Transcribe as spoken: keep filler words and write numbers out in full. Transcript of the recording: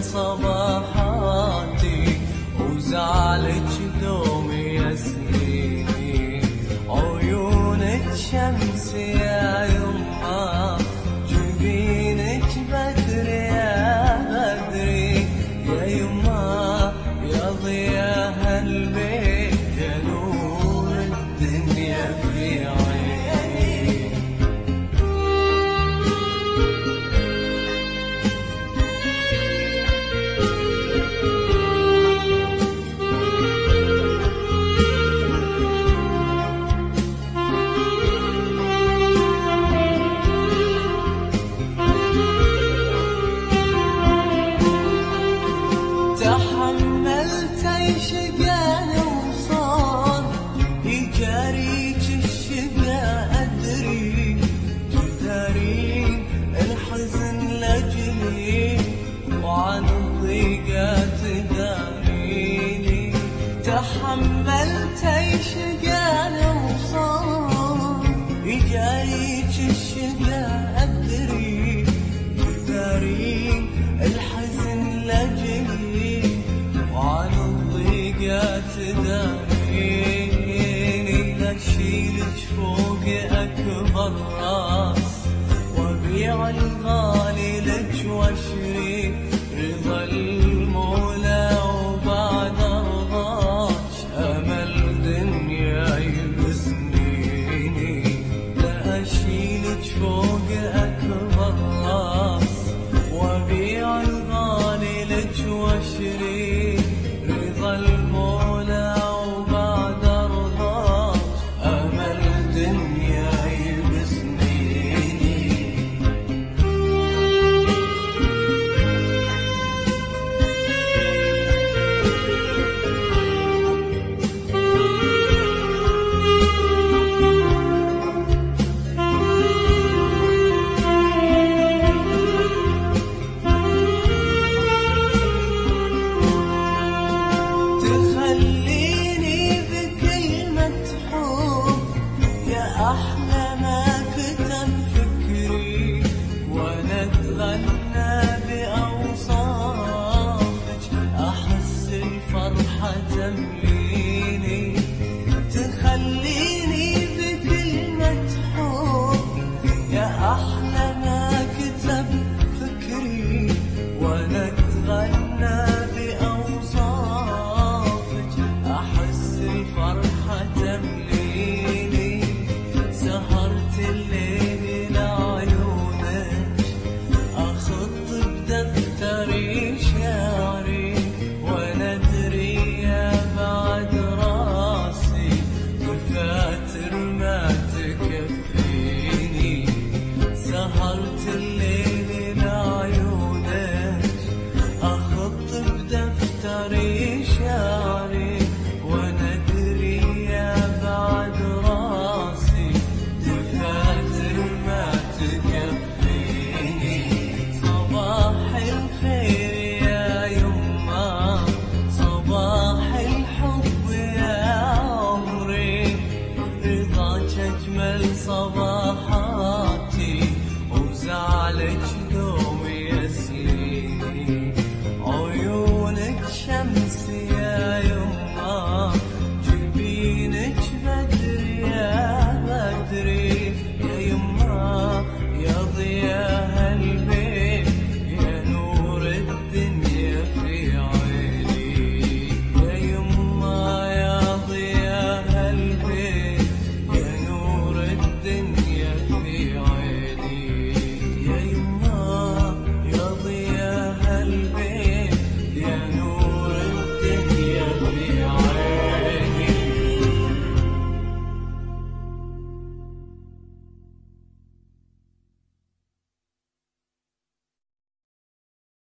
صباحاتي وزعلك دوم يسنيني، عيونك شمس يا يما، جبينك بدر يا بدري يا يما، يا ضياء البيت يا نور الدنيا في عيني. تحملت شقان وصار يجاريك الشقا أدري، تثارين الحزن لأجلي وعن الضيقات داريني. تحملت شقان وصار يجاريك الشقا أدري، تثارين الحزن لأجلي وعن الضيقات داريني. لأشيلك فوق أكبر راس وأبيع الغالي لك واشري رضا المولى وبعد رضاك أمل دنيا يبسنيني. لأشيلك فوق أكبر راس وأبيع الغالي لك واشري رضا المولى وبعد رضاك أمل دنيا يبسنيني. تخليني بكلمة حب يا أحلى ما كتب فكري، وأنا أتغنى بأوصافك أحس الفرحة تمليني. تخليني بكلمة حب يا أحلى ما كتب فكري، وأنا أتغنى